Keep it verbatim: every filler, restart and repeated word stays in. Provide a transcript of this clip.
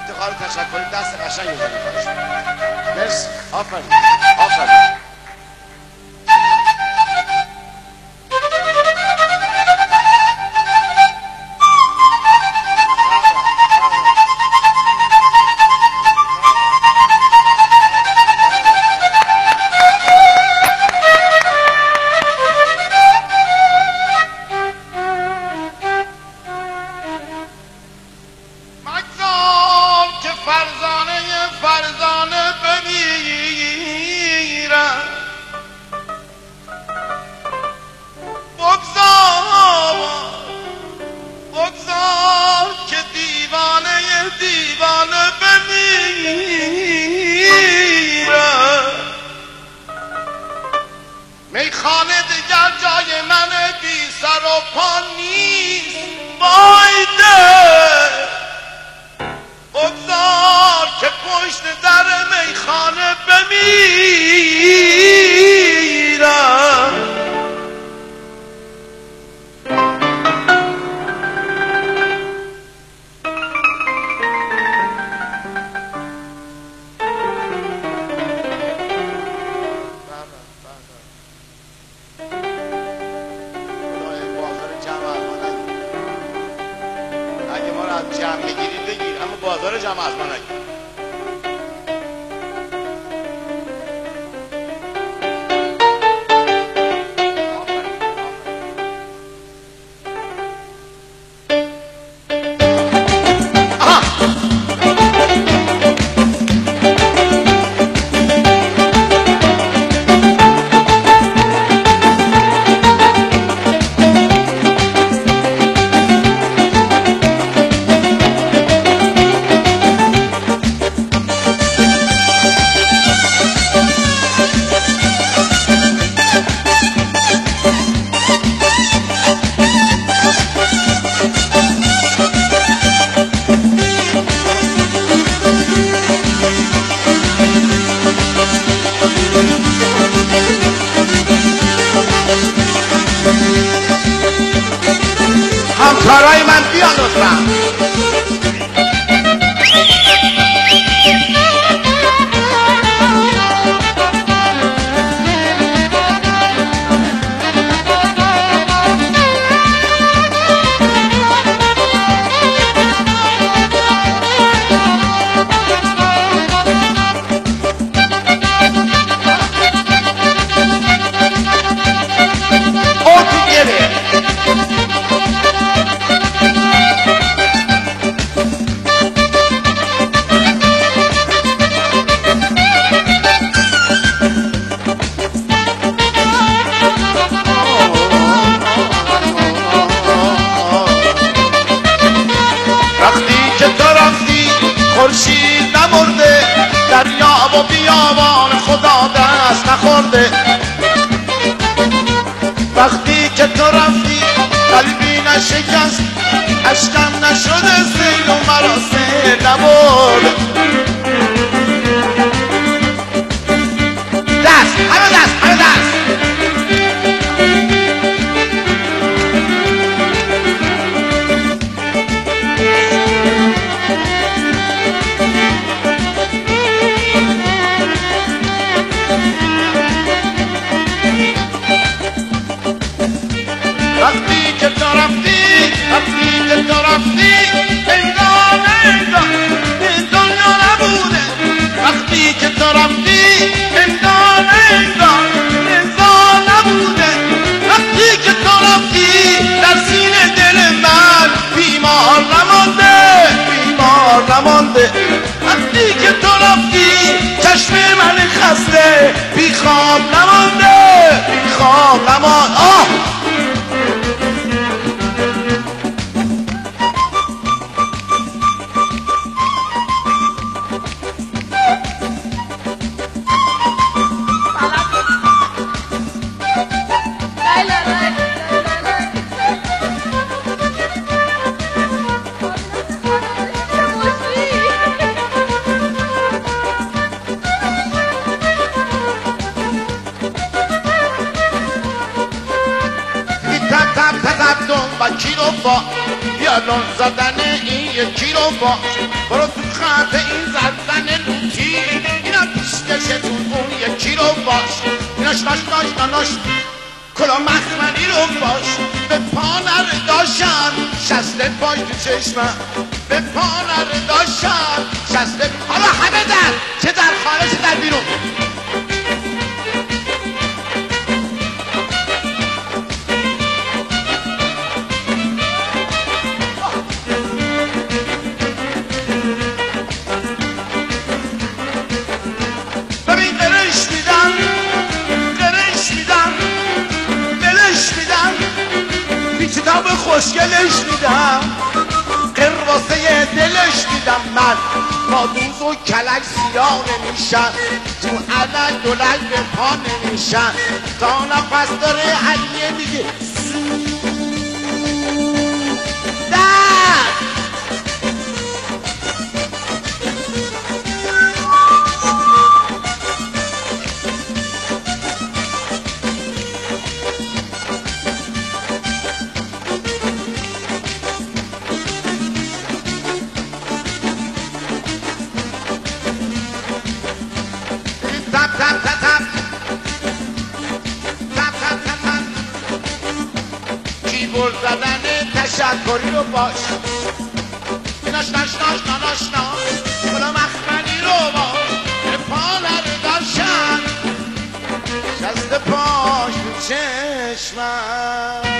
افتخار تشکری دست قشنگ بزنید. مرسی. آفرین. آفرین. همکارای من بیان لطفا. خورشید نمرده، دریا و بیابان خدا دست نخورده. وقتی که تو رفتی قلبی نشکست، اشکم نشده سیل و مرا سیل نبرد. دست همه دست همه دست. وقتی که تو رفتی، وقتی که تو رفتی، انگار انگار این دنیا نبوده. وقتی که تو رفتی، انگار انگار انگار نبوده. وقتی که تو رفتی، در سینه دل من بیمار نمانده، بیمار نمانده. وقتی که تو رفتی، چشم من خسته بی خواب نمانده، بی خواب نمانده. آه با الان زدن این یکی رو باش برو تو خط این زدن لوتی اینا پیشکشتون اون یکی رو باش ایناش ناش ناش ناناش کلا مخمنی رو باش به پا نره داشتن شسته پاش تو چشمم به پا نره داشتن شسته حالا همه در چه در خانه چه در بیرون ببین قرش میدم قرش میدم دلش میدم بی کتاب خوشگلش میدم قرواسه دلش میدم من مادوز و کلک سیاه نمیشن تو علک دولک به پا نمیشن تا نفس داره علیه میگه در تپ تپ تپ تپ تپ تپ تپ تپ کیبورد زدن تشکری رو باش ناش ناش ناش ناش ناش کلا مخمنی رو باش به پا نره داشتن شست پاش تو چشمم